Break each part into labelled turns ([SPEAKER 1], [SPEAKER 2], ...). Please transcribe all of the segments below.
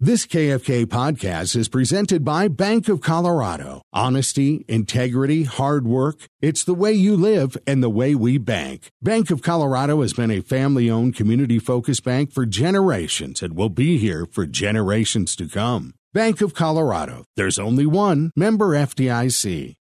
[SPEAKER 1] This KFK podcast is presented by Bank of Colorado. Honesty, integrity, hard work. It's the way you live and the way we bank. Bank of Colorado has been a family-owned, community-focused bank for generations and will be here for generations to come. Bank of Colorado. There's only one. Member FDIC.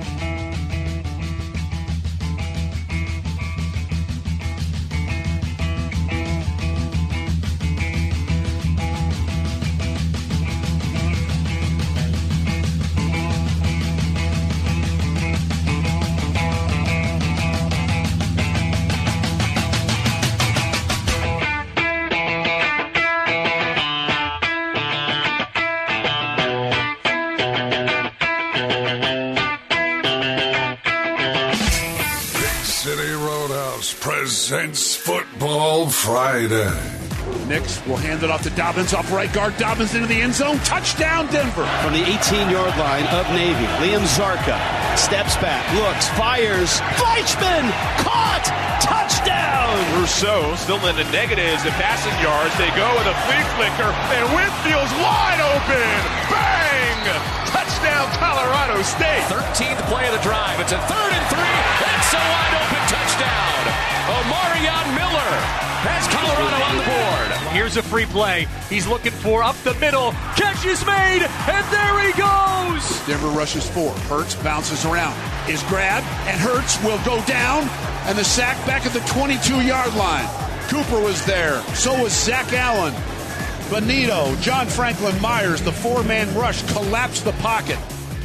[SPEAKER 2] Presents Football Friday.
[SPEAKER 3] Nix will hand it off to Dobbins, off right guard. Dobbins into the end zone. Touchdown, Denver.
[SPEAKER 4] From the 18-yard line of Navy, Liam Zarka steps back, looks, fires. Fleischman caught. Touchdown.
[SPEAKER 5] Rousseau still in the negatives in passing yards. They go with a flea flicker, and Winfield's wide open. Bang! Touchdown, Colorado State.
[SPEAKER 6] 13th play of the drive. It's a 3rd and 3. It's a wide open touchdown. Omarion Miller has Colorado on the board.
[SPEAKER 5] Here's a free play. He's looking for up the middle. Catch is made, and there he goes.
[SPEAKER 3] Denver rushes 4. Hurts bounces around. Is grabbed, and Hurts will go down, and the sack back at the 22-yard line. Cooper was there. So was Zach Allen. Benito, John Franklin Myers, the 4-man rush collapsed the pocket.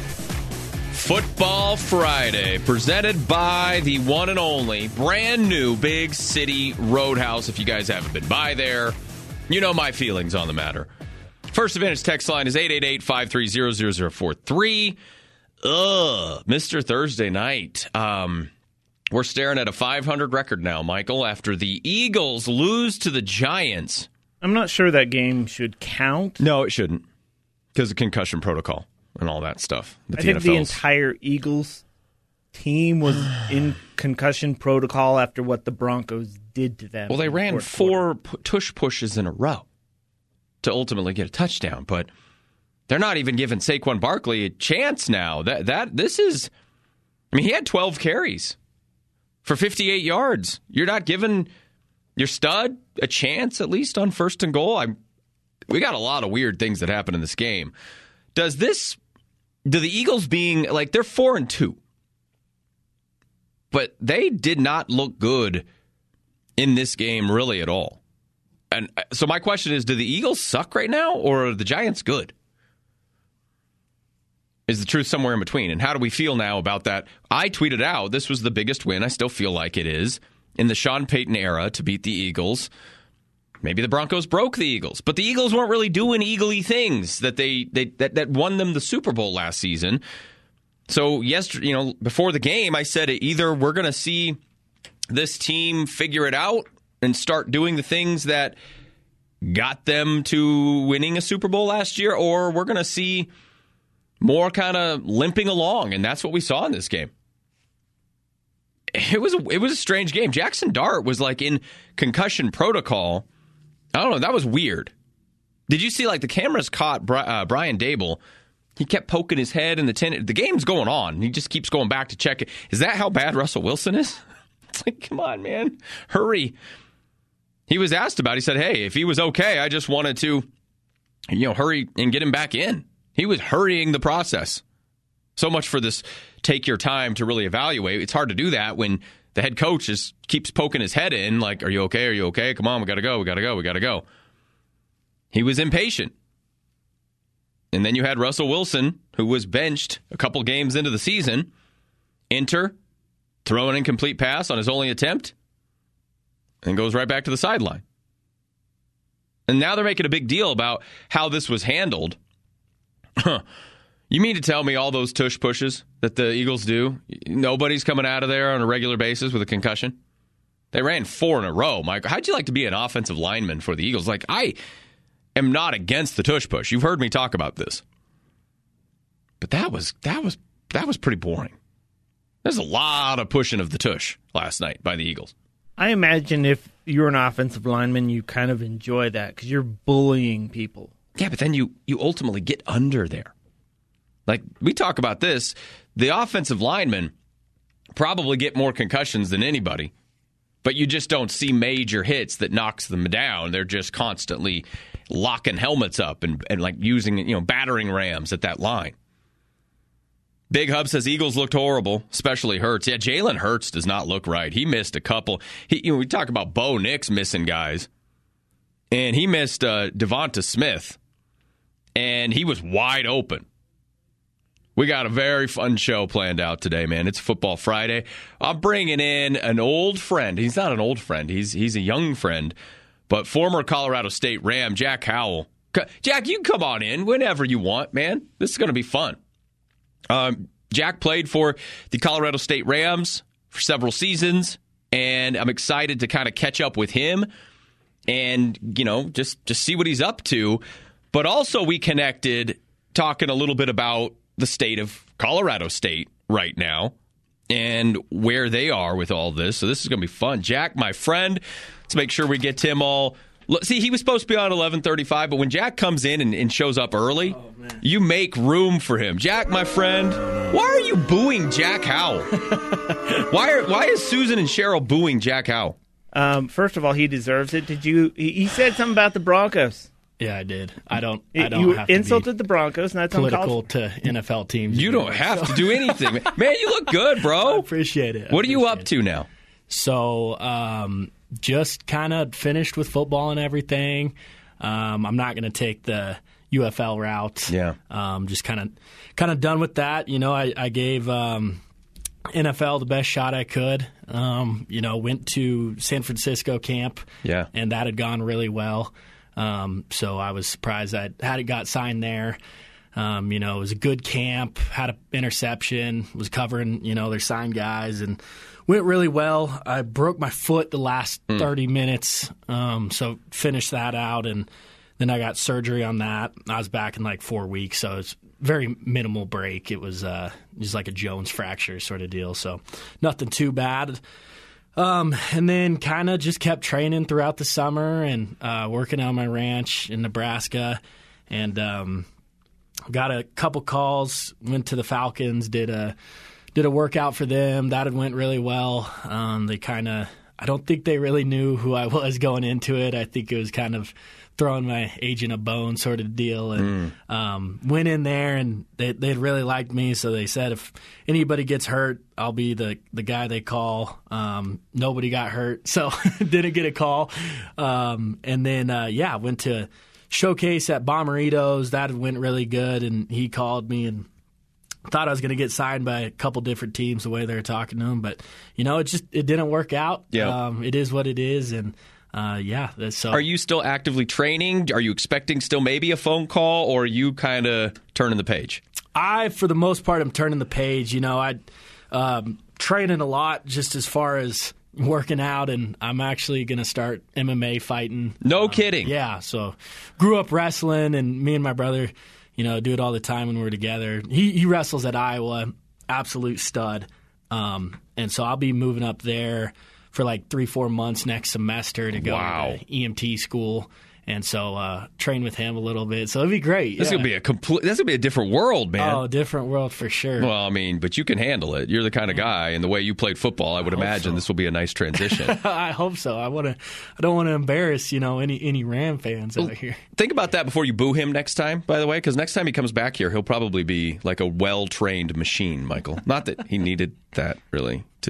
[SPEAKER 6] Football Friday, presented by the one and only brand new Big City Roadhouse. If you guys haven't been by there, you know my feelings on the matter. First Advantage text line is 888-530-0043. Mr. Thursday night. We're staring at a 500 record now, Michael, after the Eagles lose to the Giants.
[SPEAKER 7] I'm not sure that game should count.
[SPEAKER 6] No, it shouldn't, because of concussion protocol and all that stuff.
[SPEAKER 7] I think the entire Eagles team was in concussion protocol after what the Broncos did to them.
[SPEAKER 6] Well, they ran 4 tush pushes in a row to ultimately get a touchdown, but they're not even giving Saquon Barkley a chance now. This is, I mean, he had 12 carries for 58 yards. You're not giving your stud a chance, at least on 1st and goal. We got a lot of weird things that happen in this game. Do the Eagles being, like, they're 4-2, but they did not look good in this game really at all. And so my question is, do the Eagles suck right now, or are the Giants good? Is the truth somewhere in between? And how do we feel now about that? I tweeted out, this was the biggest win, I still feel like it is, in the Sean Payton era to beat the Eagles. Maybe the Broncos broke the Eagles, but the Eagles weren't really doing eagle-y things that won them the Super Bowl last season. So yesterday, before the game, I said either we're going to see this team figure it out and start doing the things that got them to winning a Super Bowl last year, or we're going to see more kind of limping along, and that's what we saw in this game. It was a strange game. Jackson Dart was like in concussion protocol. I don't know. That was weird. Did you see, like, the cameras caught Brian Dable? He kept poking his head in the tent. The game's going on. He just keeps going back to check it. Is that how bad Russell Wilson is? It's like, come on, man. Hurry. He was asked about it. He said, hey, if he was okay, I just wanted to, hurry and get him back in. He was hurrying the process. So much for this take your time to really evaluate. It's hard to do that when the head coach just keeps poking his head in, like, are you okay? Are you okay? Come on, we got to go. We got to go. We got to go. He was impatient. And then you had Russell Wilson, who was benched a couple games into the season, throw an incomplete pass on his only attempt, and goes right back to the sideline. And now they're making a big deal about how this was handled. You mean to tell me all those tush pushes that the Eagles do, nobody's coming out of there on a regular basis with a concussion? They ran 4 in a row. Mike, how'd you like to be an offensive lineman for the Eagles? Like, I am not against the tush push. You've heard me talk about this. But that was pretty boring. There's a lot of pushing of the tush last night by the Eagles.
[SPEAKER 7] I imagine if you're an offensive lineman, you kind of enjoy that because you're bullying people.
[SPEAKER 6] Yeah, but then you ultimately get under there. Like, we talk about this, the offensive linemen probably get more concussions than anybody, but you just don't see major hits that knocks them down. They're just constantly locking helmets up and like using, battering rams at that line. Big Hub says Eagles looked horrible, especially Hurts. Yeah, Jalen Hurts does not look right. He missed a couple. We talk about Bo Nix missing guys, and he missed Devonta Smith, and he was wide open. We got a very fun show planned out today, man. It's Football Friday. I'm bringing in an old friend. He's not an old friend. He's a young friend, but former Colorado State Ram, Jack Howell. Jack, you can come on in whenever you want, man. This is going to be fun. Jack played for the Colorado State Rams for several seasons, and I'm excited to kind of catch up with him and, just see what he's up to. But also we connected talking a little bit about the state of Colorado State right now and where they are with all this. So this is going to be fun. Jack, my friend, let's make sure we get Tim all. See, he was supposed to be on 11:35, but when Jack comes in and shows up early, you make room for him. Jack, my friend, why are you booing Jack Howell? Why is Susan and Cheryl booing Jack Howell?
[SPEAKER 7] First of all, he deserves it. He said something about the Broncos.
[SPEAKER 8] Yeah, I did. I don't
[SPEAKER 7] you
[SPEAKER 8] have to
[SPEAKER 7] insulted the Broncos, and that's
[SPEAKER 8] political to NFL teams.
[SPEAKER 6] You don't have to do anything. Man, you look good, bro.
[SPEAKER 8] I appreciate it.
[SPEAKER 6] What are you up to now?
[SPEAKER 8] So, just kind of finished with football and everything. I'm not going to take the UFL route.
[SPEAKER 6] Yeah.
[SPEAKER 8] Just kind of done with that. I gave NFL the best shot I could. Went to San Francisco camp.
[SPEAKER 6] Yeah.
[SPEAKER 8] And that had gone really well. So I was surprised I hadn't got signed there. It was a good camp, had an interception, was covering, their signed guys, and went really well. I broke my foot the last 30 minutes, so finished that out, and then I got surgery on that. I was back in like 4 weeks, so it's very minimal break. It was just like a Jones fracture sort of deal, so nothing too bad. And then kind of just kept training throughout the summer and working on my ranch in Nebraska, and got a couple calls. Went to the Falcons, did a workout for them. That had went really well. I don't think they really knew who I was going into it. I think it was kind of throwing my agent a bone sort of deal, and went in there, and they really liked me, so they said if anybody gets hurt, I'll be the guy they call. Nobody got hurt, so didn't get a call. And then, went to showcase at Bommeritos. That went really good, and he called me and thought I was going to get signed by a couple different teams the way they were talking to him, but, it didn't work out.
[SPEAKER 6] Yeah.
[SPEAKER 8] It is what it is, and so.
[SPEAKER 6] Are you still actively training? Are you expecting still maybe a phone call, or are you kind of turning the page?
[SPEAKER 8] For the most part, I'm turning the page. I training a lot just as far as working out, and I'm actually going to start MMA fighting.
[SPEAKER 6] No kidding.
[SPEAKER 8] Yeah, so grew up wrestling, and me and my brother, do it all the time when we're together. He wrestles at Iowa, absolute stud. And so I'll be moving up there for like 3-4 months next semester to go to EMT school, and so train with him a little bit. So it'd be great.
[SPEAKER 6] This is gonna be a different world, man.
[SPEAKER 8] Oh, different world for sure.
[SPEAKER 6] Well, I mean, but you can handle it. You're the kind of guy, and the way you played football, I would imagine this will be a nice transition.
[SPEAKER 8] I hope so. I don't want to embarrass any Ram fans out here.
[SPEAKER 6] Think about that before you boo him next time. By the way, because next time he comes back here, he'll probably be like a well-trained machine, Michael. Not that he needed that really to.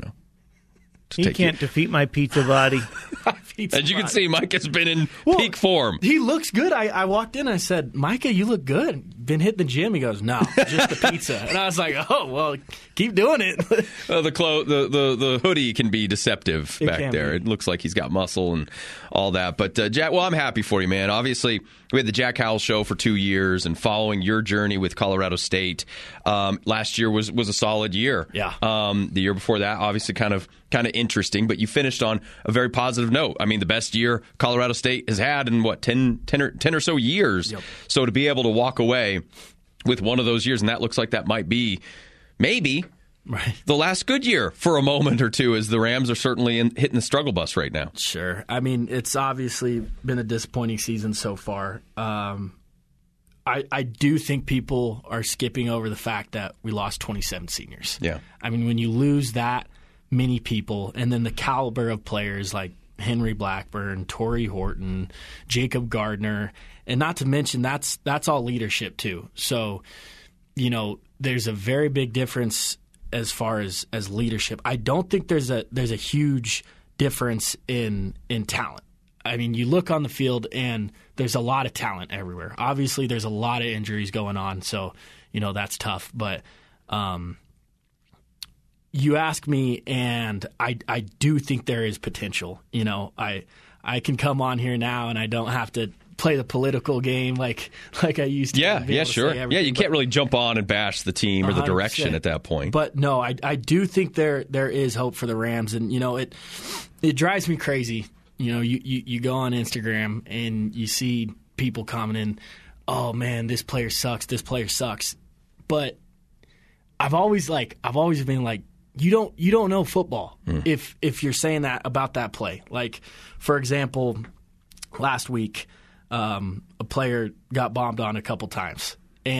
[SPEAKER 7] He can't defeat my pizza body.
[SPEAKER 6] As you can see, Mike has been in peak form.
[SPEAKER 8] He looks good. I walked in, I said, Micah, you look good. Been hitting the gym? He goes, no, just the pizza. And I was like, oh, well, keep doing it.
[SPEAKER 6] The hoodie can be deceptive back there. It looks like he's got muscle and all that. But, Jack, I'm happy for you, man. Obviously, we had the Jack Howell Show for 2 years, and following your journey with Colorado State, last year was a solid year.
[SPEAKER 8] Yeah.
[SPEAKER 6] The year before that, obviously kind of interesting, but you finished on a very positive note. I mean, the best year Colorado State has had in, 10 or so years.
[SPEAKER 8] Yep.
[SPEAKER 6] So to be able to walk away with one of those years, and that looks like that might be maybe
[SPEAKER 8] Right.
[SPEAKER 6] the last good year for a moment or two, as the Rams are certainly hitting the struggle bus right now.
[SPEAKER 8] Sure. I mean, it's obviously been a disappointing season so far. I do think people are skipping over the fact that we lost 27 seniors.
[SPEAKER 6] Yeah.
[SPEAKER 8] I mean, when you lose that many people, and then the caliber of players like Henry Blackburn, Torrey Horton, Jacob Gardner, and not to mention that's all leadership too. So, there's a very big difference as far as leadership. I don't think there's a huge difference in talent. I mean, you look on the field and there's a lot of talent everywhere. Obviously, there's a lot of injuries going on, so that's tough. But you ask me, and I do think there is potential. I can come on here now, and I don't have to play the political game like I used to.
[SPEAKER 6] Yeah, sure. Yeah, you can't really jump on and bash the team or the direction at that point.
[SPEAKER 8] But no, I do think there is hope for the Rams, and it drives me crazy. You go on Instagram and you see people commenting, "Oh man, this player sucks. This player sucks." But I've always been like, you don't know football if you're saying that about that play. Like, for example, last week, a player got bombed on a couple times,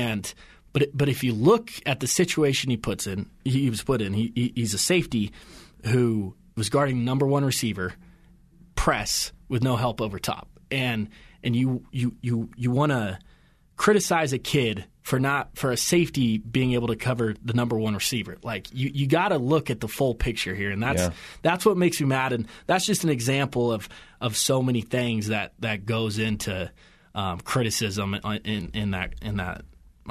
[SPEAKER 8] but if you look at the situation he was put in, he's a safety who was guarding the number one receiver, press with no help over top, and you want to criticize a kid for a safety being able to cover the number one receiver. Like, you got to look at the full picture here, and that's what makes me mad. And that's just an example of so many things that goes into criticism in that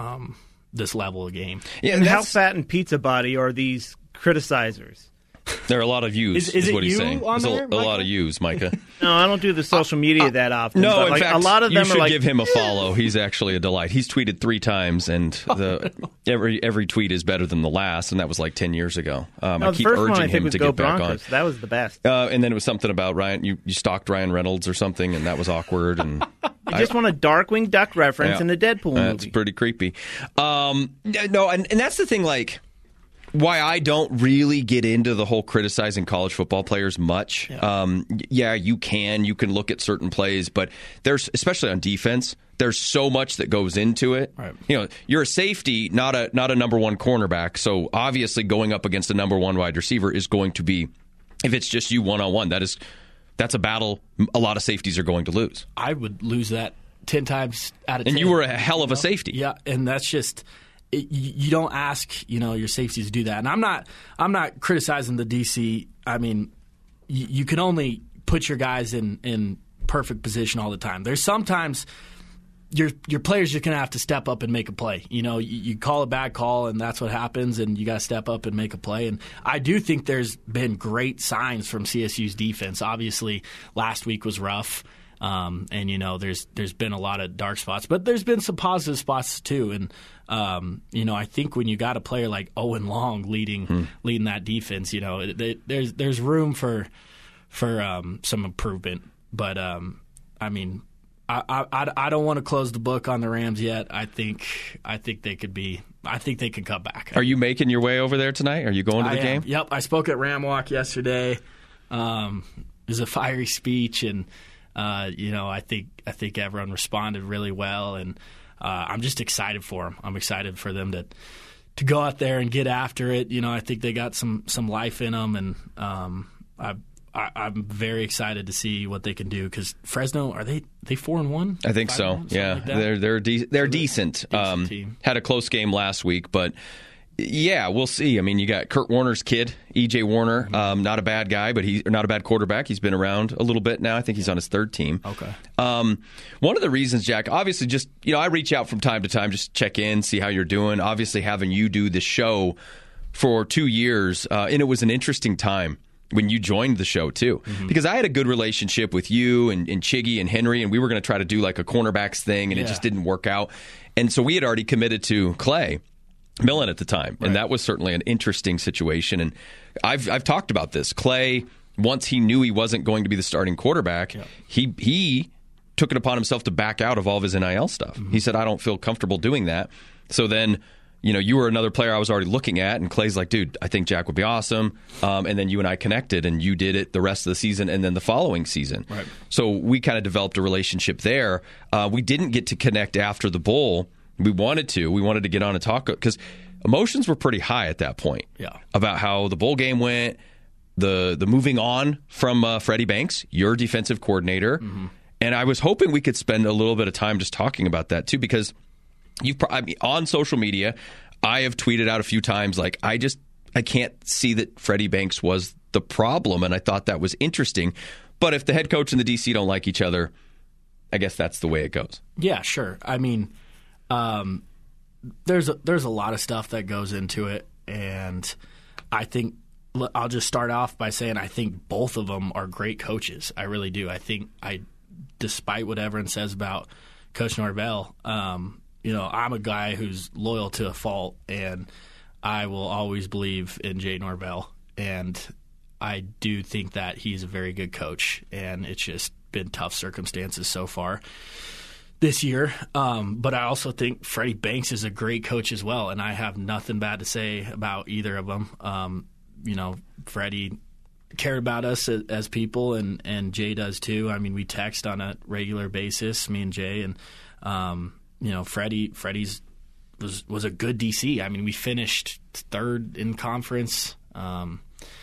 [SPEAKER 8] this level of game.
[SPEAKER 7] Yeah, and how fat and pizza body are these criticizers?
[SPEAKER 6] There are a lot of yous, is what he's saying. There's
[SPEAKER 8] there,
[SPEAKER 6] a lot of yous, Micah.
[SPEAKER 7] No, I don't do the social media that often.
[SPEAKER 6] No, in
[SPEAKER 7] like,
[SPEAKER 6] fact,
[SPEAKER 7] a lot of them
[SPEAKER 6] you should
[SPEAKER 7] are
[SPEAKER 6] give him a follow. He's actually a delight. He's tweeted 3 times, and every tweet is better than the last, and that was like 10 years ago. I keep urging him to get back on.
[SPEAKER 7] That was the best.
[SPEAKER 6] And then it was something about Ryan. You stalked Ryan Reynolds or something, and that was awkward. And
[SPEAKER 7] you just want a Darkwing Duck reference in the Deadpool movie.
[SPEAKER 6] That's pretty creepy. No, and that's the thing, like, why I don't really get into the whole criticizing college football players much. You can look at certain plays, but there's, especially on defense, there's so much that goes into it. Right. You're a safety, not a number one cornerback. So obviously going up against a number one wide receiver is going to be, if it's just you one-on-one, that's a battle a lot of safeties are going to lose.
[SPEAKER 8] I would lose that 10 times out of 10.
[SPEAKER 6] And you were a hell of a safety.
[SPEAKER 8] Yeah, and that's just... You don't ask, your safeties to do that. And I'm not criticizing the DC. I mean, you can only put your guys in perfect position all the time. There's sometimes your players are going to have to step up and make a play. You call a bad call, and that's what happens, and you got to step up and make a play. And I do think there's been great signs from CSU's defense. Obviously, last week was rough. And there's been a lot of dark spots, but there's been some positive spots too. And I think when you got a player like Owen Long leading that defense, there's room for some improvement. But I mean, I don't want to close the book on the Rams yet. I think they could be. I think they can come back.
[SPEAKER 6] Are you making your way over there tonight? Are you going to the game?
[SPEAKER 8] Yep, I spoke at Ram Walk yesterday. It was a fiery speech, and I think everyone responded really well, and I'm just excited for them. I'm excited for them to go out there and get after it. I think they got some life in them, and I'm very excited to see what they can do, because Fresno, are they 4-1?
[SPEAKER 6] I think so. Yeah,
[SPEAKER 8] like
[SPEAKER 6] they're decent.
[SPEAKER 8] Team.
[SPEAKER 6] Had a close game last week, but. Yeah, we'll see. I mean, you got Kurt Warner's kid, E.J. Warner, not a bad guy, but he's not a bad quarterback. He's been around a little bit now. I think he's on his 3rd team.
[SPEAKER 8] Okay.
[SPEAKER 6] One of the reasons, Jack, obviously just, I reach out from time to time, just check in, see how you're doing. Obviously having you do the show for 2 years, and it was an interesting time when you joined the show, too. Mm-hmm. Because I had a good relationship with you and Chiggy and Henry, and we were going to try to do like a cornerbacks thing, and it just didn't work out. And so we had already committed to Clay Millen at the time, and that was certainly an interesting situation. And I've talked about this. Clay, once he knew he wasn't going to be the starting quarterback, he took it upon himself to back out of all of his NIL stuff. Mm-hmm. He said, I don't feel comfortable doing that. So then you were another player I was already looking at, and Clay's like, dude, I think Jack would be awesome. And then you and I connected, and you did it the rest of the season and then the following season.
[SPEAKER 8] Right.
[SPEAKER 6] So we kind of developed a relationship there. We didn't get to connect after the bowl. We wanted to. We wanted to get on and talk because emotions were pretty high at that point.
[SPEAKER 8] Yeah.
[SPEAKER 6] About how the bowl game went, the moving on from Freddie Banks, your defensive coordinator. Mm-hmm. And I was hoping we could spend a little bit of time just talking about that too, because on social media, I have tweeted out a few times, like, I can't see that Freddie Banks was the problem, and I thought that was interesting. But if the head coach and the DC don't like each other, I guess that's the way it goes.
[SPEAKER 8] Yeah, sure. I mean, there's a lot of stuff that goes into it, and I think I'll just start off by saying I think both of them are great coaches. I really do. I think despite what everyone says about Coach Norvell, I'm a guy who's loyal to a fault, and I will always believe in Jay Norvell. And I do think that he's a very good coach, and it's just been tough circumstances so far this year. But I also think Freddie Banks is a great coach as well, and I have nothing bad to say about either of them. Freddie cared about us as people, and Jay does too. I mean, we text on a regular basis, me and Jay, and Freddie's was a good DC. I mean, we finished third in conference, and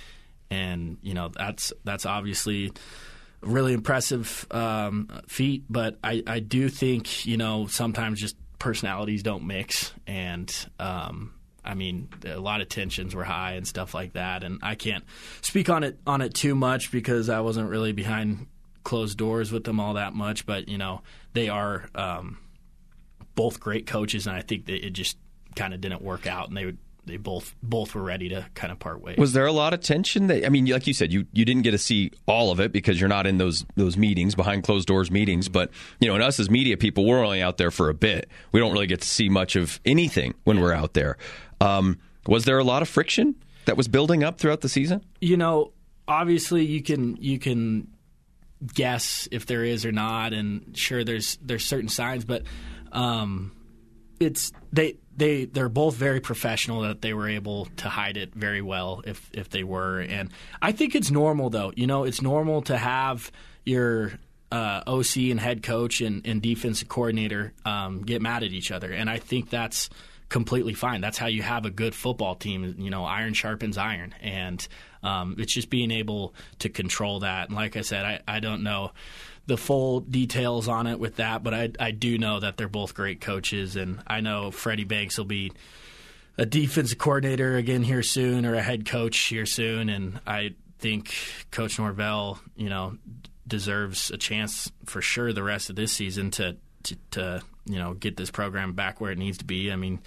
[SPEAKER 8] that's obviously a really impressive feat. But I do think sometimes just personalities don't mix, and I mean, a lot of tensions were high and stuff like that. And I can't speak on it too much because I wasn't really behind closed doors with them all that much. But they are both great coaches, and I think that it just kind of didn't work out, and they both were ready to kind of part ways.
[SPEAKER 6] Was there a lot of tension? I mean, like you said, you didn't get to see all of it because you're not in those meetings, behind closed doors meetings. But and us as media people, we're only out there for a bit. We don't really get to see much of anything when we're out there. Was there a lot of friction that was building up throughout the season?
[SPEAKER 8] Obviously you can guess if there is or not, and sure there's certain signs, but they're both very professional that they were able to hide it very well if they were. And I think it's normal though. It's normal to have your OC and head coach and defensive coordinator get mad at each other, and I think that's completely fine. That's how you have a good football team. Iron sharpens iron, and it's just being able to control that. And like I said, I don't know the full details on it with that, but I do know that they're both great coaches, and I know Freddie Banks will be a defensive coordinator again here soon, or a head coach here soon, and I think Coach Norvell, deserves a chance for sure the rest of this season to get this program back where it needs to be. I mean,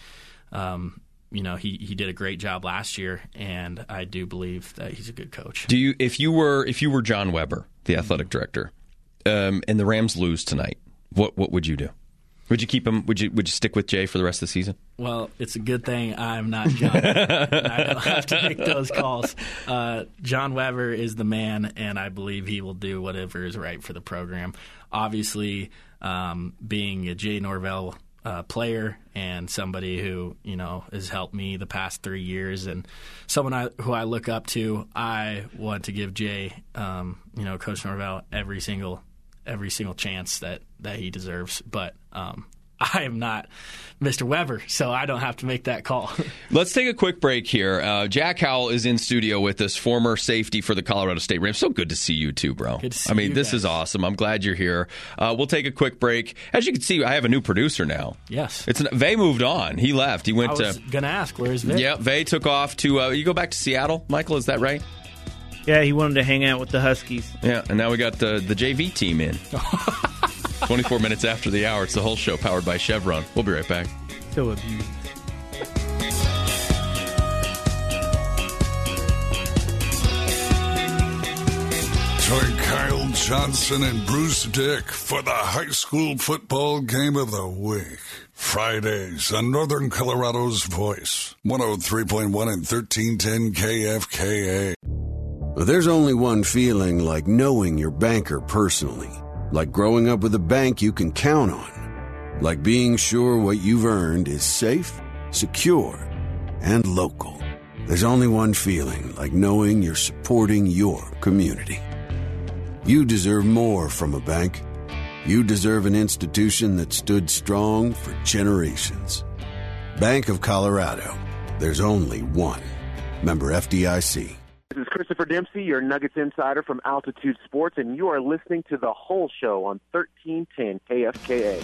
[SPEAKER 8] he did a great job last year, and I do believe that he's a good coach.
[SPEAKER 6] If you were John Weber, the athletic director, and the Rams lose tonight, what would you do? Would you keep him? Would you stick with Jay for the rest of the season?
[SPEAKER 8] Well, it's a good thing I'm not John. I don't have to make those calls. John Weber is the man, and I believe he will do whatever is right for the program. Obviously, being a Jay Norvell player and somebody who has helped me the past 3 years, and someone who I look up to, I want to give Jay, Coach Norvell, every single chance that he deserves. But I am not Mr. Weber, so I don't have to make that call.
[SPEAKER 6] Let's take a quick break here. Jack Howell is in studio with us, former safety for the Colorado State Rams. So good to see you too, bro.
[SPEAKER 8] Good to see you
[SPEAKER 6] this
[SPEAKER 8] guys.
[SPEAKER 6] Is awesome. I'm glad you're here. We'll take a quick break. As you can see, I have a new producer now.
[SPEAKER 8] Yes.
[SPEAKER 6] Vay moved on. He left. He went
[SPEAKER 8] I was going to ask, where's Vay?
[SPEAKER 6] Yeah, Vay took off to, you go back to Seattle, Michael, is that right?
[SPEAKER 7] Yeah, he wanted to hang out with the Huskies.
[SPEAKER 6] Yeah, and now we got the JV team in. 24 minutes after the hour, it's the whole show powered by Chevron. We'll be right back.
[SPEAKER 7] So abused.
[SPEAKER 2] Join Kyle Johnson and Bruce Dick for the high school football game of the week. Fridays on Northern Colorado's Voice, 103.1 and 1310 KFKA.
[SPEAKER 9] There's only one feeling like knowing your banker personally. Like growing up with a bank you can count on. Like being sure what you've earned is safe secure, and local. There's only one feeling like knowing you're supporting your community. You deserve more from a bank. You deserve an institution that stood strong for generations. Bank of Colorado. There's only one. Member FDIC.
[SPEAKER 10] This is Christopher Dempsey, your Nuggets insider from Altitude Sports, and you are listening to The Whole Show on 1310 KFKA.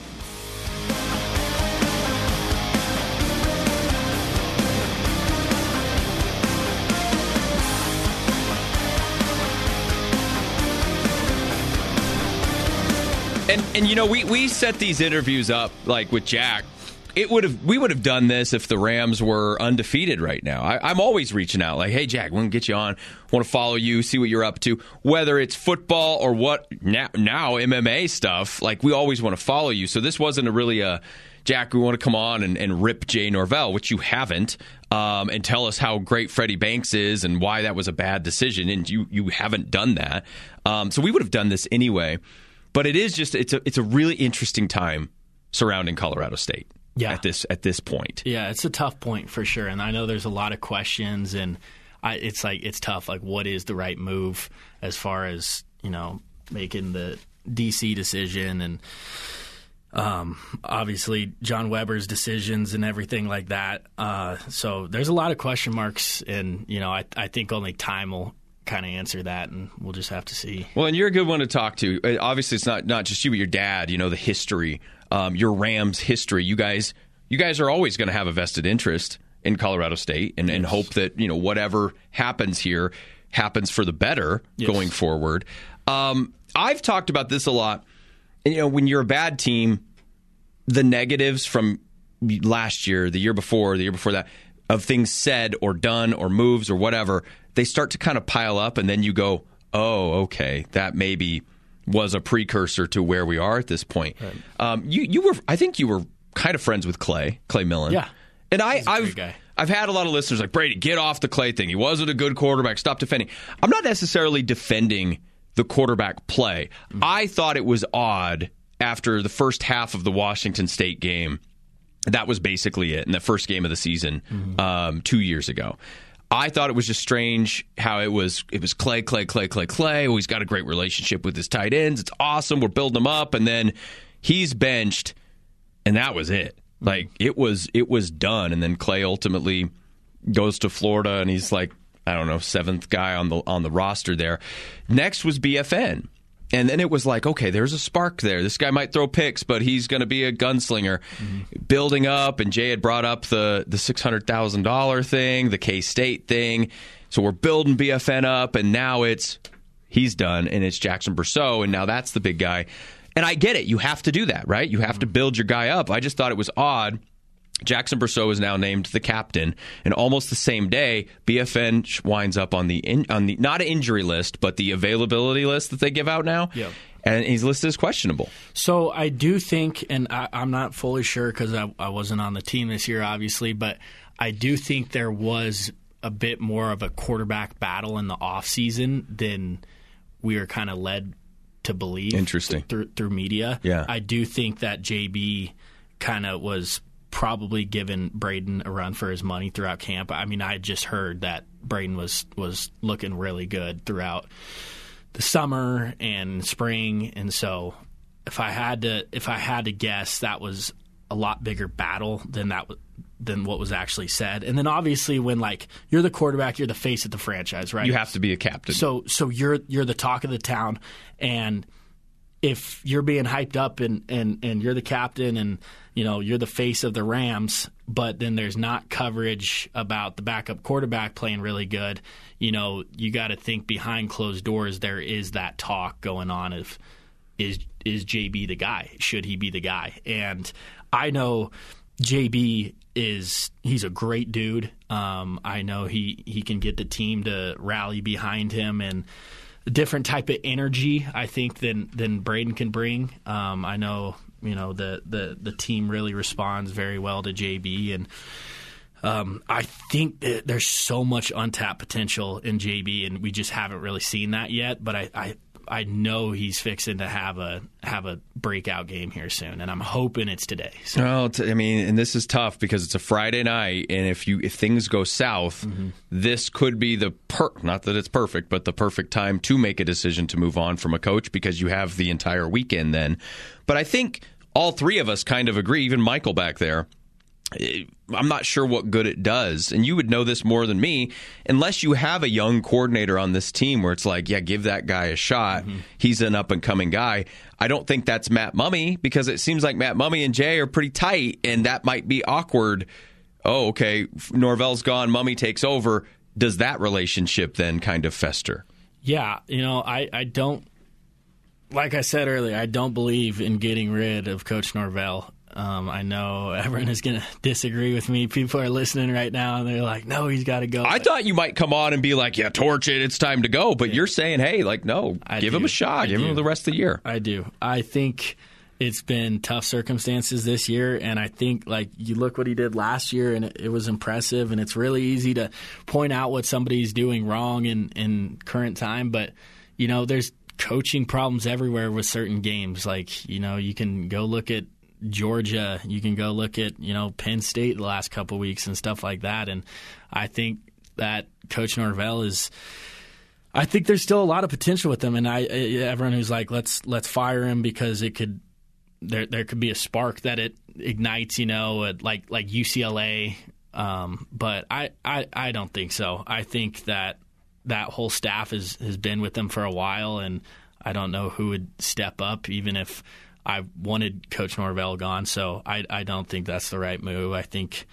[SPEAKER 6] And you know, we set these interviews up like with Jack. We would have done this if the Rams were undefeated right now. I'm always reaching out like, hey, Jack, we want to get you on. Want to follow you, see what you're up to. Whether it's football or what now MMA stuff, like we always want to follow you. So this wasn't Jack, we want to come on and rip Jay Norvell, which you haven't, and tell us how great Freddie Banks is and why that was a bad decision. And you haven't done that. So we would have done this anyway. But it is just it's a really interesting time surrounding Colorado State.
[SPEAKER 8] Yeah.
[SPEAKER 6] At this point.
[SPEAKER 8] Yeah, it's a tough point for sure. And I know there's a lot of questions, and it's tough. Like, what is the right move as far as, you know, making the DC decision and obviously John Weber's decisions and everything like that. So there's a lot of question marks, and, you know, I think only time will kind of answer that, and we'll just have to see.
[SPEAKER 6] Well, and you're a good one to talk to. Obviously, it's not just you, but your dad, you know, the history. Your Rams history, you guys are always going to have a vested interest in Colorado State and hope that, you know, whatever happens here happens for the better going forward. I've talked about this a lot. And, you know, when you're a bad team, the negatives from last year, the year before that, of things said or done or moves or whatever, they start to kind of pile up, and then you go, oh, okay, that maybe was a precursor to where we are at this point. Right. I think you were kind of friends with Clay Millen.
[SPEAKER 8] Yeah.
[SPEAKER 6] And I've had a lot of listeners like, Brady, get off the Clay thing. He wasn't a good quarterback. Stop defending. I'm not necessarily defending the quarterback play. Mm-hmm. I thought it was odd after the first half of the Washington State game. That was basically it in the first game of the season 2 years ago. I thought it was just strange how it was Clay. Oh, he's got a great relationship with his tight ends. It's awesome. We're building him up. And then he's benched, and that was it. Like, it was done. And then Clay ultimately goes to Florida, and he's like, I don't know, seventh guy on the roster there. Next was BFN. And then it was like, okay, there's a spark there. This guy might throw picks, but he's going to be a gunslinger. Mm-hmm. Building up, and Jay had brought up the $600,000 thing, the K-State thing. So we're building BFN up, and now he's done, and it's Jackson Brousseau, and now that's the big guy. And I get it. You have to do that, right? You have to build your guy up. I just thought it was odd. Jackson Brousseau is now named the captain, and almost the same day, BFN winds up on the not an injury list, but the availability list that they give out now. Yep. And he's listed as questionable.
[SPEAKER 8] So I do think, and I'm not fully sure because I wasn't on the team this year, obviously, but I do think there was a bit more of a quarterback battle in the offseason than we were kind of led to believe.
[SPEAKER 6] Interesting.
[SPEAKER 8] Through media.
[SPEAKER 6] Yeah.
[SPEAKER 8] I do think that JB kind of was probably giving Braden a run for his money throughout camp. I mean, I just heard that Braden was looking really good throughout the summer and spring, and so if I had to guess, that was a lot bigger battle than what was actually said. And then obviously, when like you're the quarterback, you're the face of the franchise, right?
[SPEAKER 6] You have to be a captain.
[SPEAKER 8] So you're the talk of the town, and if you're being hyped up and you're the captain and, you know, you're the face of the Rams, but then there's not coverage about the backup quarterback playing really good, you know, you got to think behind closed doors there is that talk going on of is JB the guy? Should he be the guy? And I know JB he's a great dude. I know he can get the team to rally behind him, and a different type of energy, I think, than Braden can bring. I know, you know, the team really responds very well to JB, and I think there's so much untapped potential in JB, and we just haven't really seen that yet. But I know he's fixing to have a breakout game here soon, and I'm hoping it's today. So.
[SPEAKER 6] Well, and this is tough because it's a Friday night, and if things go south, this could be not that it's perfect, but the perfect time to make a decision to move on from a coach because you have the entire weekend then. But I think all three of us kind of agree, even Michael back there. I'm not sure what good it does, and you would know this more than me, unless you have a young coordinator on this team where it's like, yeah, give that guy a shot. He's an up-and-coming guy. I don't think that's Matt Mumme, because it seems like Matt Mumme and Jay are pretty tight, and that might be awkward. Oh, okay, Norvell's gone, Mumme takes over. Does that relationship then kind of fester?
[SPEAKER 8] Yeah, I don't, like I said earlier, I don't believe in getting rid of Coach Norvell. I know everyone is going to disagree with me. People are listening right now, and they're like, no, he's got to go.
[SPEAKER 6] I thought you might come on and be like, yeah, torch it, it's time to go. But you're saying, hey, like, no, give him a shot. Give him the rest of the year.
[SPEAKER 8] I do. I think it's been tough circumstances this year, and I think, like, you look what he did last year, and it was impressive, and it's really easy to point out what somebody's doing wrong in current time. But, there's coaching problems everywhere with certain games. Like, you can go look at Georgia, you can go look at Penn State the last couple of weeks and stuff like that, and I think that Coach Norvell I think there's still a lot of potential with him, and everyone who's like, let's fire him because there could be a spark that it ignites, like UCLA, but I don't think so. I think that whole staff has been with them for a while, and I don't know who would step up, even if I wanted Coach Norvell gone, so I don't think that's the right move. I think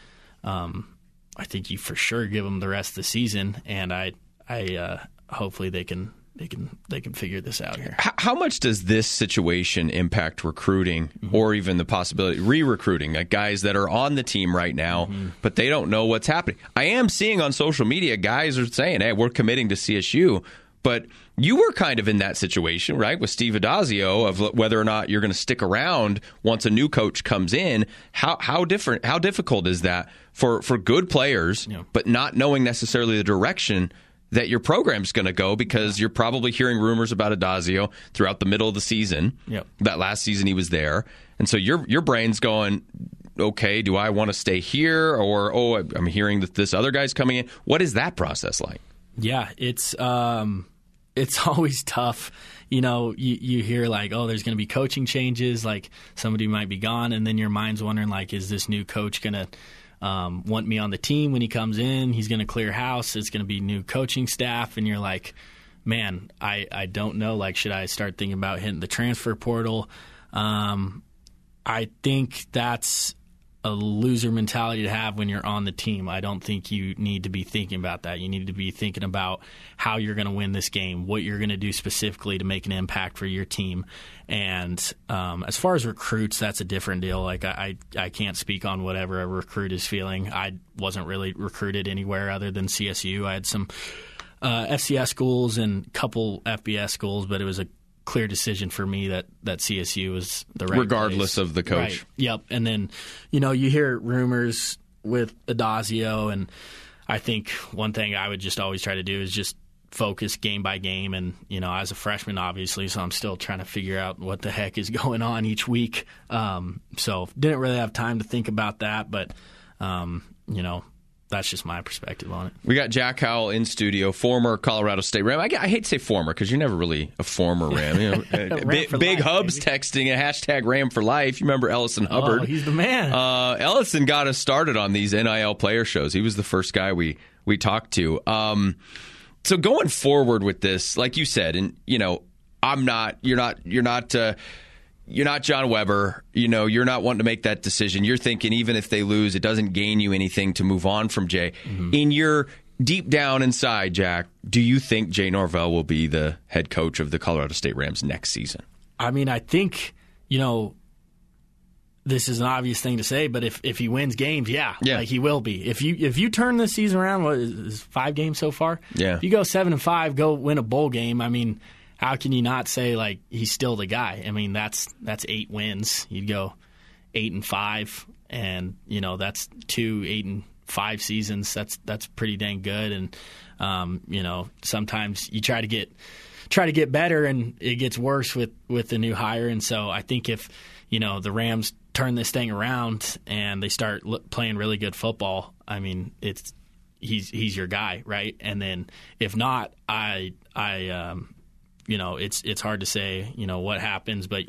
[SPEAKER 8] you for sure give them the rest of the season, and I hopefully they can figure this out here.
[SPEAKER 6] How much does this situation impact recruiting, or even the possibility re-recruiting, like guys that are on the team right now, but they don't know what's happening? I am seeing on social media guys are saying, "Hey, we're committing to CSU." But you were kind of in that situation, right, with Steve Addazio, of whether or not you're going to stick around once a new coach comes in. How difficult is that for good players, but not knowing necessarily the direction that your program's going to go, because you're probably hearing rumors about Addazio throughout the middle of the season. That last season he was there, and so your brain's going, okay, do I want to stay here, or I'm hearing that this other guy's coming in? What is that process like?
[SPEAKER 8] Yeah, it's always tough. You hear like, oh, there's going to be coaching changes, like somebody might be gone, and then your mind's wondering, like, is this new coach going to want me on the team when he comes in? He's going to clear house. It's going to be new coaching staff, and you're like, man, I don't know. Like, should I start thinking about hitting the transfer portal? I think that's a loser mentality to have when you're on the team. I don't think you need to be thinking about that. You need to be thinking about how you're going to win this game, what you're going to do specifically to make an impact for your team. And as far as recruits, that's a different deal. Like I can't speak on whatever a recruit is feeling. I wasn't really recruited anywhere other than CSU. I had some FCS schools and a couple FBS schools, but it was a clear decision for me that CSU was the right
[SPEAKER 6] regardless
[SPEAKER 8] place.
[SPEAKER 6] Of the coach.
[SPEAKER 8] Right. Yep. And then, you hear rumors with Addazio, and I think one thing I would just always try to do is just focus game by game. And, as a freshman, obviously, so I'm still trying to figure out what the heck is going on each week. So didn't really have time to think about that, but, that's just my perspective on it.
[SPEAKER 6] We got Jack Howell in studio, former Colorado State Ram. I hate to say former because you're never really a former Ram. Big life, Hubs baby. Texting a hashtag Ram for life. You remember Ellison Hubbard?
[SPEAKER 8] Oh, he's the man.
[SPEAKER 6] Ellison got us started on these NIL player shows. He was the first guy we talked to. So going forward with this, like you said, and I'm not. You're not John Weber. You're not wanting to make that decision. You're thinking even if they lose, it doesn't gain you anything to move on from Jay. In your deep down inside, Jack, do you think Jay Norvell will be the head coach of the Colorado State Rams next season?
[SPEAKER 8] I mean, I think, this is an obvious thing to say, but if he wins games, like he will be. If you turn this season around, what is 5 games so far?
[SPEAKER 6] Yeah.
[SPEAKER 8] If you go 7-5, go win a bowl game, I mean, how can you not say, like, he's still the guy? I mean, that's 8 wins. You'd go 8-5, and, that's 2 8-5 seasons. That's pretty dang good. And, sometimes you try to get try to get better, and it gets worse with the new hire. And so I think if the Rams turn this thing around and they start playing really good football, I mean, he's your guy, right? And then if not, it's hard to say what happens, but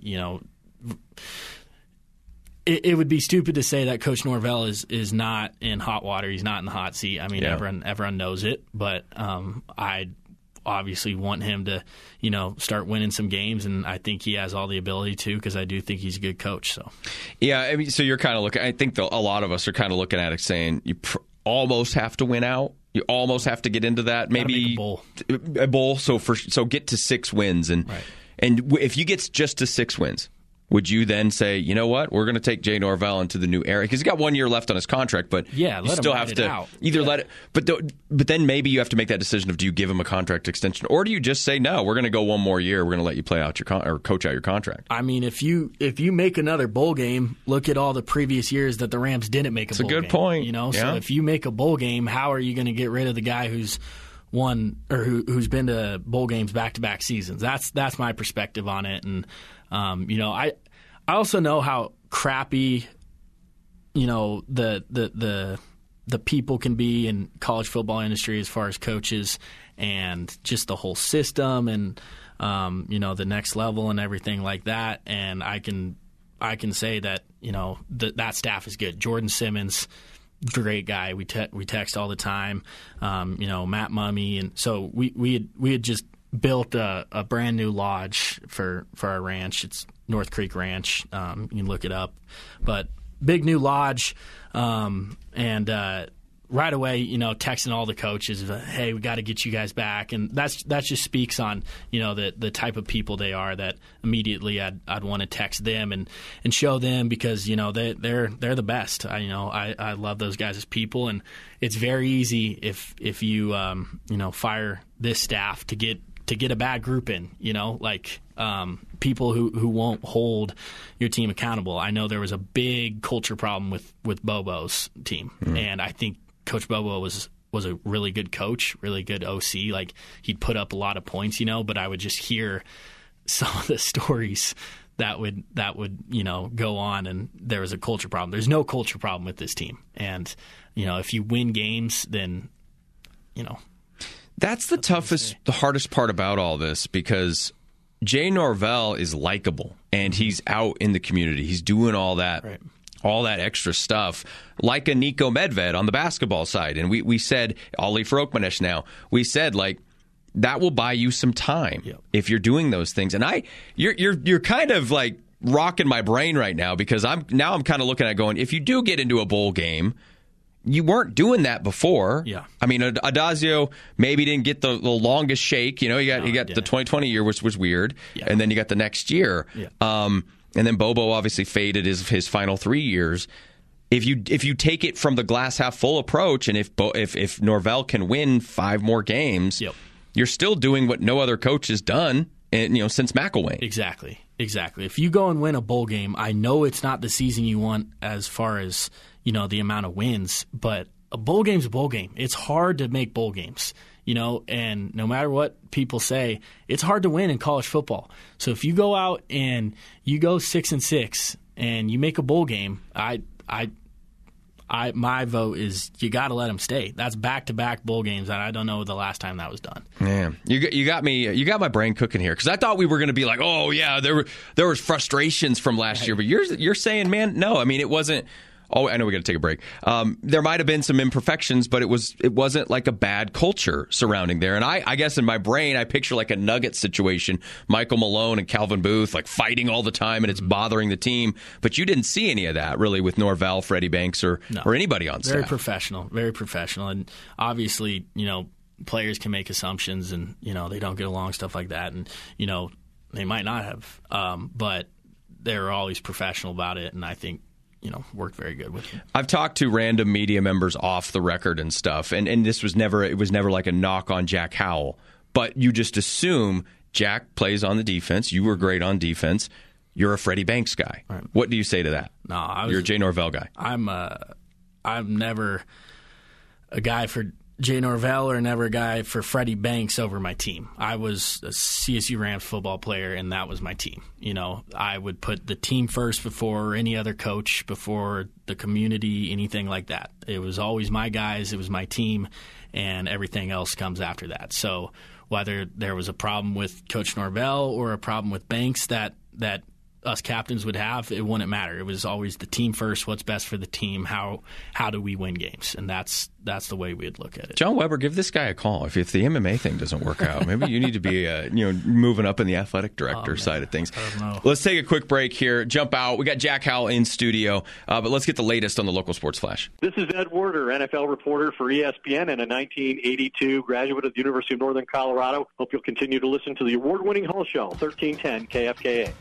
[SPEAKER 8] it would be stupid to say that Coach Norvell is not in hot water. He's not in the hot seat. I mean, everyone knows it, but I obviously want him to start winning some games, and I think he has all the ability to, because I do think he's a good coach. So
[SPEAKER 6] yeah, I mean, so you're kind of looking. I think a lot of us are kind of looking at it saying you almost have to win out. You almost have to get into that. Maybe a bowl. So get to 6 wins, and if you get just to 6 wins, would you then say, you know what, we're going to take Jay Norvell into the new era? Because he's got 1 year left on his contract, but you still have to let it. But then maybe you have to make that decision of, do you give him a contract extension, or do you just say, no, we're going to go 1 more year, we're going to let you play out or coach out your contract?
[SPEAKER 8] I mean, if you make another bowl game, look at all the previous years that the Rams didn't make a bowl game.
[SPEAKER 6] That's a good point.
[SPEAKER 8] So if you make a bowl game, how are you going to get rid of the guy who's won or who's been to bowl games back-to-back seasons? That's my perspective on it. And I also know how crappy the people can be in college football industry as far as coaches and just the whole system and the next level and everything like that. And I can say that that staff is good. Jordan Simmons, great guy. We text all the time. Matt Mummy, and so we had just built a brand new lodge for our ranch. It's North Creek Ranch. You can look it up, but big new lodge. And right away, texting all the coaches, hey, we got to get you guys back. And that just speaks on, the type of people they are, that immediately I'd want to text them and show them, because, they're the best. I love those guys as people, and it's very easy if you, fire this staff to get a bad group in, people who won't hold your team accountable. I know there was a big culture problem with Bobo's team, and I think Coach Bobo was a really good coach, really good OC. Like, he'd put up a lot of points, but I would just hear some of the stories that would go on, and there was a culture problem. There's no culture problem with this team, and if you win games, then
[SPEAKER 6] That's the hardest part about all this, because Jay Norvell is likable, and he's out in the community. He's doing all that, all that extra stuff, like a Nico Medved on the basketball side. And we said, Ollie for Oakmanesh now, we said, like, that will buy you some time if you're doing those things. And you're kind of like rocking my brain right now, because I'm kind of looking at going, if you do get into a bowl game, you weren't doing that before. Yeah. I mean, Adazio maybe didn't get the longest shake. You got the 2020 year, which was weird, and then you got the next year. Yeah. And then Bobo obviously faded his final 3 years. If you take it from the glass half full approach, and if Norvell can win 5 more games, you're still doing what no other coach has done, since McElwain.
[SPEAKER 8] Exactly. If you go and win a bowl game, I know it's not the season you want as far as the amount of wins, but a bowl game's a bowl game. It's hard to make bowl games, and no matter what people say, it's hard to win in college football. So if you go out and you go 6-6 and you make a bowl game, my vote is you got to let them stay. That's back-to-back bowl games, and I don't know the last time that was done.
[SPEAKER 6] Yeah, you got me. You got my brain cooking here, because I thought we were going to be like, oh yeah, there was frustrations from last year, but you're saying, man, no. I mean, it wasn't. Oh, I know we got to take a break. There might have been some imperfections, but it wasn't like a bad culture surrounding there. And I guess in my brain, I picture like a Nuggets situation, Michael Malone and Calvin Booth like fighting all the time, and it's bothering the team. But you didn't see any of that really with Norvell, Freddie Banks, or anybody on staff.
[SPEAKER 8] Very professional. And obviously, players can make assumptions, and they don't get along, stuff like that, and they might not have, but they're always professional about it, and I think worked very good with him.
[SPEAKER 6] I've talked to random media members off the record and stuff, and this was never like a knock on Jack Howell, but you just assume Jack plays on the defense. You were great on defense. You're a Freddie Banks guy. Right. What do you say to that?
[SPEAKER 8] No,
[SPEAKER 6] you're a Jay Norvell guy.
[SPEAKER 8] I'm never a guy for Jay Norvell or never a guy for Freddie Banks over my team. I was a CSU Rams football player, and that was my team. You know, I would put the team first before any other coach, before the community, anything like that. It was always my guys, it was my team, and everything else comes after that. So whether there was a problem with Coach Norvell or a problem with Banks that us captains would have, it wouldn't matter. It was always the team first, what's best for the team, how do we win games, and that's the way we'd look at it.
[SPEAKER 6] John Weber, give this guy a call. If the MMA thing doesn't work out, maybe you need to be moving up in the athletic director side of things.
[SPEAKER 8] I don't know.
[SPEAKER 6] Let's take a quick break here, jump out. We got Jack Howell in studio, but let's get the latest on the local sports flash.
[SPEAKER 11] This is Ed Werder, NFL reporter for ESPN and a 1982 graduate of the University of Northern Colorado. Hope you'll continue to listen to the award-winning Hull Show, 1310 KFKA.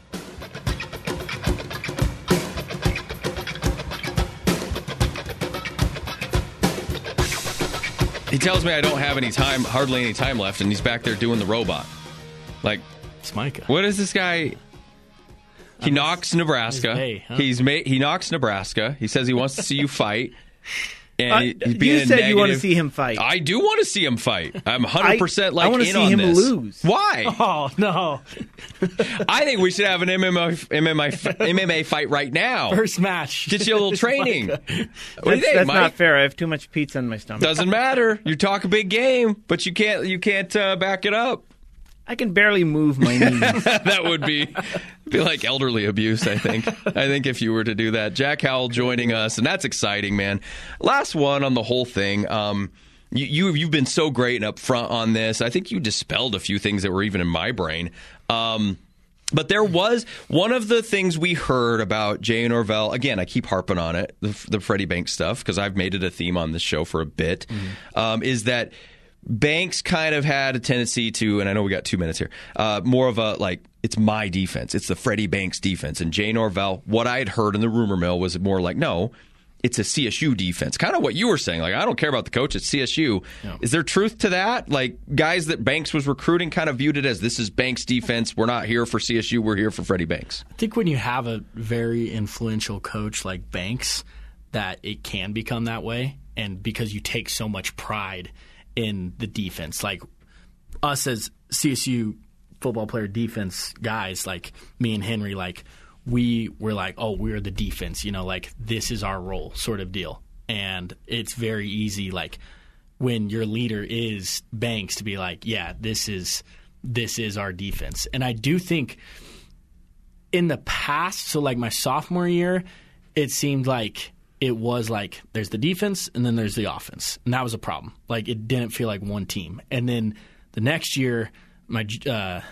[SPEAKER 6] He tells me I don't have hardly any time left, and he's back there doing the robot. Like,
[SPEAKER 8] it's Micah.
[SPEAKER 6] What is this guy? He knocks Nebraska. He knocks Nebraska. He says he wants to see you fight. And he's being
[SPEAKER 7] you said you want to see him fight.
[SPEAKER 6] I do want to see him fight. I'm 100%
[SPEAKER 7] I want to see him lose.
[SPEAKER 6] Why?
[SPEAKER 8] Oh, no.
[SPEAKER 6] I think we should have an MMA fight right now.
[SPEAKER 8] First match.
[SPEAKER 6] Get you a little training. What do you think,
[SPEAKER 7] That's
[SPEAKER 6] Mike?
[SPEAKER 7] not fair. I have too much pizza in my stomach.
[SPEAKER 6] Doesn't matter. You talk a big game, but you can't back it up.
[SPEAKER 7] I can barely move my knees.
[SPEAKER 6] That would be like elderly abuse, I think. I think if you were to do that. Jack Howell joining us, and that's exciting, man. Last one on the whole thing. You've been so great and upfront on this. I think you dispelled a few things that were even in my brain. But there was one of the things we heard about Jay Norvell. Again, I keep harping on it, the Freddie Banks stuff, because I've made it a theme on this show for a bit, is that Banks kind of had a tendency to, and I know we got 2 minutes here, more of a, like, it's my defense. It's the Freddie Banks defense. And Jay Norvell, what I had heard in the rumor mill was more like, no, it's a CSU defense. Kind of what you were saying. Like, I don't care about the coach. It's CSU. Yeah. Is there truth to that? Like, guys that Banks was recruiting kind of viewed it as, this is Banks' defense. We're not here for CSU. We're here for Freddie Banks.
[SPEAKER 8] I think when you have a very influential coach like Banks, that it can become that way. And because you take so much pride in the defense, like us as CSU football player defense guys, like me and Henry, like we were like, oh, we're the defense, like this is our role sort of deal. And it's very easy, like when your leader is Banks, to be like, yeah, this is our defense. And I do think in the past, so like my sophomore year, it seemed like it was like there's the defense and then there's the offense. And that was a problem. Like it didn't feel like one team. And then the next year, my that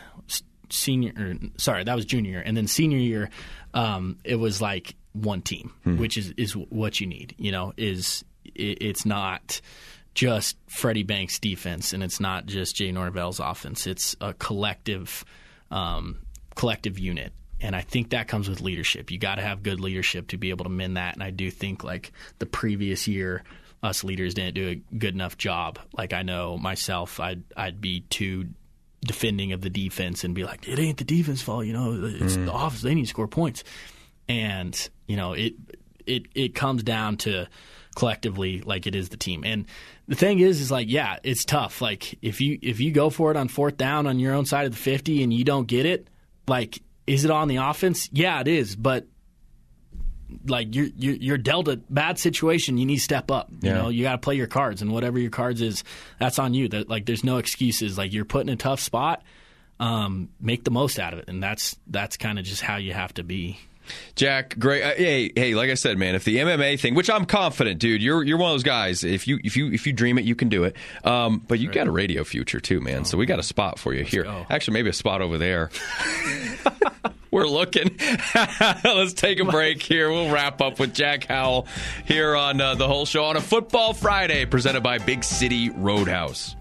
[SPEAKER 8] was junior year. And then senior year, it was like one team, which is what you need. It's not just Freddie Banks' defense and it's not just Jay Norvell's offense. It's a collective unit. And I think that comes with leadership. You got to have good leadership to be able to mend that. And I do think like the previous year, us leaders didn't do a good enough job. Like I know myself, I'd be too defending of the defense and be like, it ain't the defense fault, it's the offense. They need to score points. And it comes down to collectively like it is the team. And the thing is like, yeah, it's tough. Like if you go for it on fourth down on your own side of the 50 and you don't get it, like. Is it on the offense? Yeah, it is. But like you're dealt a bad situation, you need to step up.
[SPEAKER 6] Yeah.
[SPEAKER 8] You got to play your cards, and whatever your cards is, that's on you. That like there's no excuses. Like you're put in a tough spot, make the most out of it, and that's kind of just how you have to be.
[SPEAKER 6] Jack, great. Hey, like I said, man, if the MMA thing, which I'm confident, dude, you're one of those guys. If you dream it, you can do it. But you got a radio future too, man. So we got a spot for you here.
[SPEAKER 8] Go.
[SPEAKER 6] Actually, maybe a spot over there. We're looking. Let's take a break here. We'll wrap up with Jack Howell here on the whole show on a Football Friday, presented by Big City Roadhouse.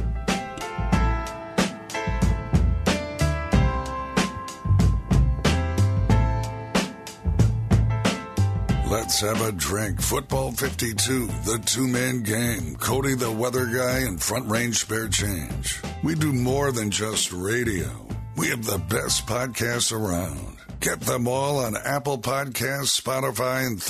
[SPEAKER 2] Let's have a drink. Football 52, the two-man game. Cody the weather guy and Front Range Spare Change. We do more than just radio. We have the best podcasts around. Get them all on Apple Podcasts, Spotify, and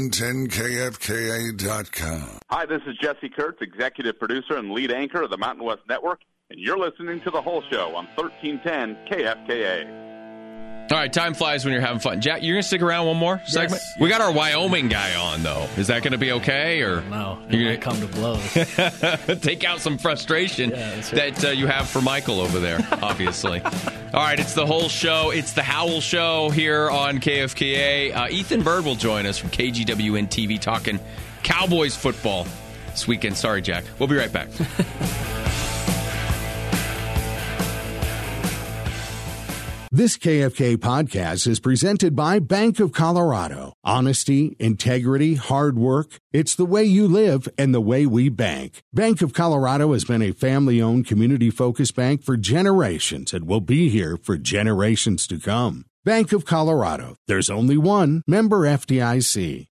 [SPEAKER 2] 1310kfka.com.
[SPEAKER 12] Hi, this is Jesse Kurtz, executive producer and lead anchor of the Mountain West Network, and you're listening to The Whole Show on 1310 KFKA.
[SPEAKER 6] All right, time flies when you're having fun. Jack, you're going to stick around one more segment?
[SPEAKER 7] Yes.
[SPEAKER 6] We got our Wyoming guy on, though. Is that going to be okay? Or
[SPEAKER 8] No, it might come to blows.
[SPEAKER 6] take out some frustration that you have for Michael over there, obviously. All right, it's The Whole Show. It's the Howell Show here on KFKA. Ethan Bird will join us from KGWN TV talking Cowboys football this weekend. Sorry, Jack. We'll be right back.
[SPEAKER 1] This KFK podcast is presented by Bank of Colorado. Honesty, integrity, hard work. It's the way you live and the way we bank. Bank of Colorado has been a family-owned, community-focused bank for generations and will be here for generations to come. Bank of Colorado. There's only one. Member FDIC.